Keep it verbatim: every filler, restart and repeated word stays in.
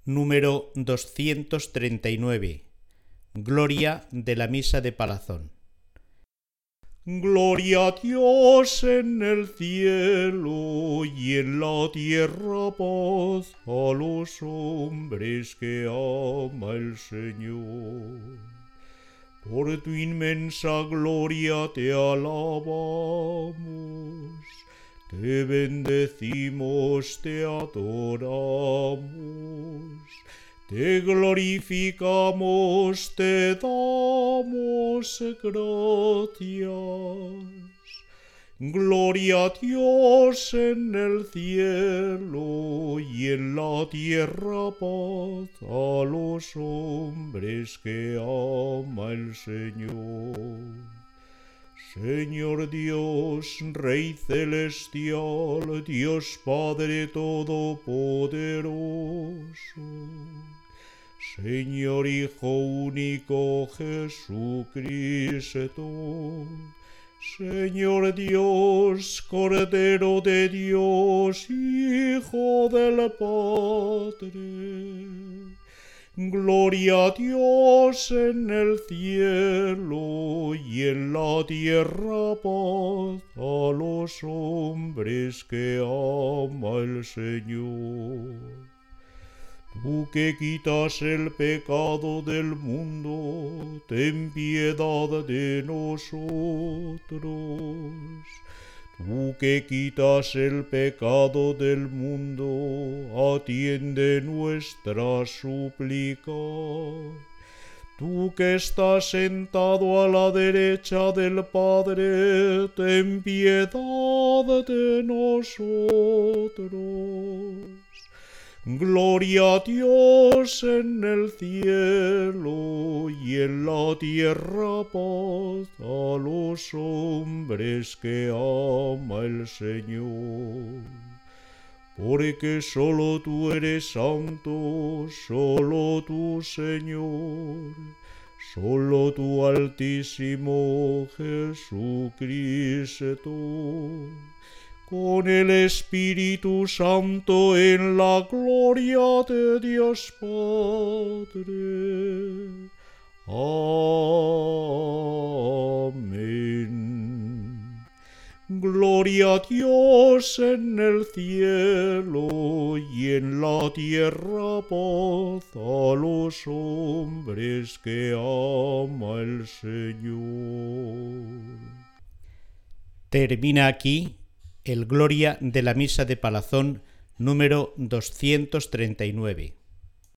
número doscientos treinta y nueve. Gloria de la Misa de Palazón. Gloria a Dios en el cielo y en la tierra paz a los hombres que ama el Señor. Por tu inmensa gloria te alabamos, te bendecimos, te adoramos, te glorificamos, te damos gracias. Gloria a Dios en el cielo y en la tierra paz a los hombres que ama el Señor. Señor Dios, Rey celestial, Dios Padre todopoderoso, Señor Hijo único Jesucristo, Señor Dios, Cordero de Dios, Hijo del Padre. Gloria a Dios en el cielo y en la tierra paz a los hombres que ama el Señor. Tú que quitas el pecado del mundo, ten piedad de nosotros. Tú que quitas el pecado del mundo, atiende nuestra súplica. Tú que estás sentado a la derecha del Padre, ten piedad de nosotros. Gloria a Dios en el cielo y en la tierra paz a los hombres que ama el Señor. Porque solo tú eres santo, solo tú, Señor, solo tú, Altísimo Jesucristo, con el Espíritu Santo en la gloria de Dios Padre. Amén. Gloria a Dios en el cielo y en la tierra paz a los hombres que ama el Señor. Termina aquí el Gloria de la Misa de Palazón número doscientos treinta y nueve.